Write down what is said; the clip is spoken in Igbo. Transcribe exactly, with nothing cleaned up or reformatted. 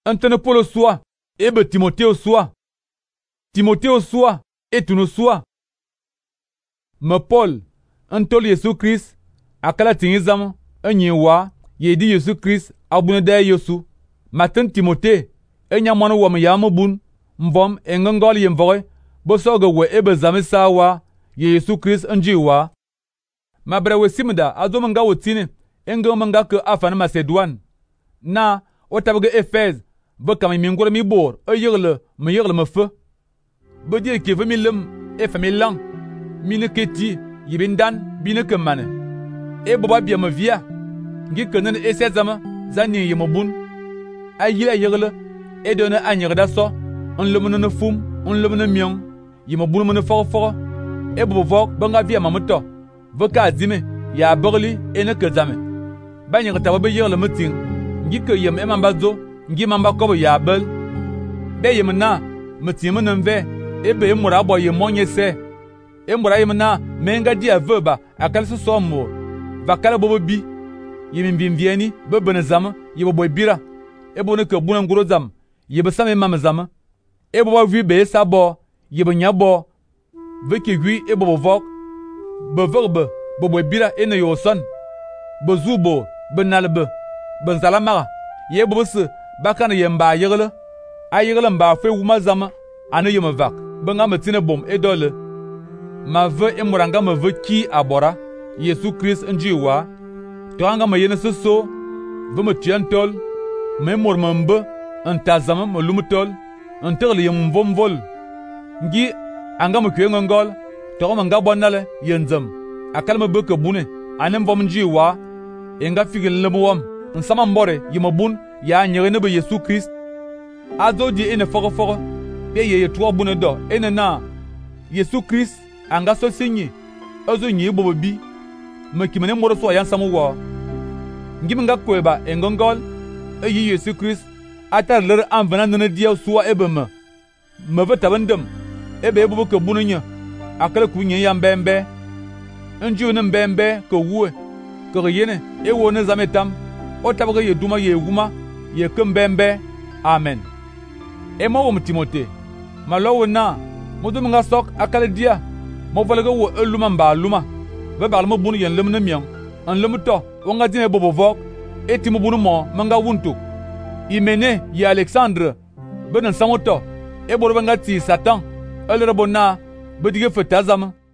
Antene Paul soi, et be Timothée soi. Timothée soi, et tu nous soi. Me Paul, antol Yesu Christ, akala tingizam, enye wa, ye di Yesu Christ, abune da Yesu. Matin Timothée, enya mwana wa me yamu bun, mvom engangol yemvoy, bo soga we ebe zame sawa, ye Yesu Christ enji wa. Ma bre we simda, azo manga wotine, engo manga ke afan Macedouane. Na, o tabge Éphèse, bo kam mi ngor mi bor, e yegle, me yegle me fe. Bo di ke ve mi lem, e fa mi lang. Mine keti, yibindan, bine ke mane. E boba bia me via. Ngi kenen e sezama, zani yemobun. A yila yegle, e donne anyerda so, on lemene ne fum, on lemene mion, yemobun mene foro foro. E bobo vok, banga via mamuto. Voka azime, ya borli, e ne ke zame. Banyer tawabe yegle meting. Ngi ke yem e mambazo, ngi mamba kobo ya bel. Be yemna, meting menenve, e be mura bo yemonye se. E mura yemna, menga dia veba, akal so somo. Vakala bobo bi. Yemin bimvieni, bebene zama, yebo boy bira. E bone ke bunan guro zam, yebe same mama zama. E bobo vi be sa bo, yebe nyabo. Veke gui e bobo vok. Be verbe, bobo bira e ne yo son. Be zubo, be nalbe. Ben zalamara, ye bobo se, bakana yemba yegle. A yegle mba fe wuma zama, ane yeme vak. Benga metine bom e dole. Ma ve e muranga me ve ki abora. Yesu Christ enji wa. Toanga me yene so, ve me tiantol. Me mor membe, en tazama me lumutol. En terle yem vom vol. Ngi, anga me kwe ngol. Toro manga bonale, yenzem. Akal me beke bune. Anem vom nji wa. Enga figel lebuwam. Nsama mbore, yemobun, ya nyere nebe Yesu Christ. Azo di ene foro foro. Pe ye ye tuwa bune do, ene na. Yesu Christ, anga so sinye. Ozo nye bobo bi. Me kimene moro so yan samu wa. Ngim nga kweba engongol. Eye Yesu Christ. Atar lere anvana nene diya suwa ebe me. Me ve tabendem. Ebe ebo ke bune nye. Akale kunye ya mbembe. Nji ne mbembe ke wuwe. Ke yene, ewo ne zametam. O tabge ye duma ye wuma. Ye ke mbembe. Amen. E mo wo Timothée. Malo na. Mo dum nga sok akale dia. Mo volga wo eluma mba luma. Ve bal mo bunu yen lemne mian. An lemuto, wonga dine bobo vok. E ti mo bunu mo manga wuntu. Imene ye Alexandre. Benen samoto. E borbenga ti Satan. Elre bona. Bedige fetazama.